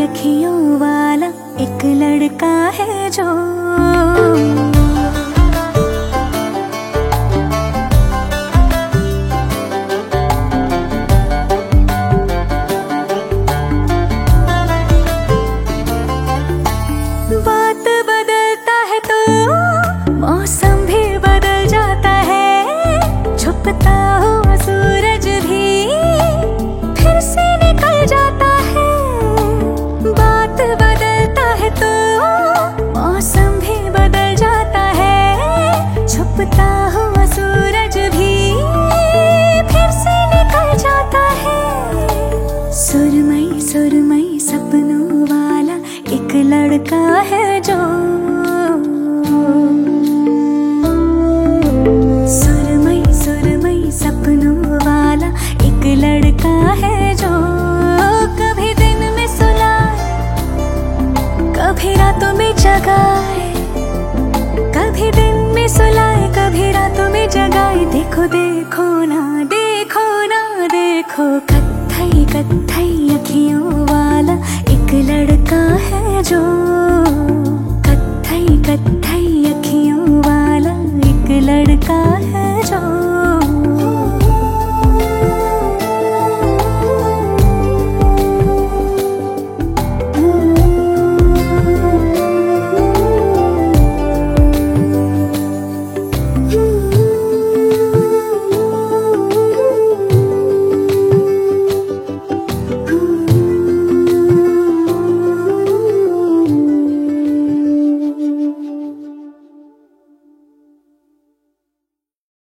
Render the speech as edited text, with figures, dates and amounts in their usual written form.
अखियों वाला एक लड़का है जो बात बदलता है तो मौसम भी बदल जाता है। छुपता हुआ सूरज भी फिर से निकल जाता है। बात बदलता है तो मौसम भी बदल जाता है। छुपता हुआ सूरज भी फिर से निकल जाता है। सुरमई सुरमई सपनों वाला एक लड़का है जो सुरमई सुरमई सपनों वाला एक लड़का है जो कभी दिन में सुलाए, कभी रातों में जगाए, कभी दिन में सुलाए, कभी रातों में जगाए। देखो देखो ना देखो ना देखो, कत्थई कत्थई अखियों वाला एक लड़का है जो कत्थई कत्थई अखियों वाला एक लड़का है जो।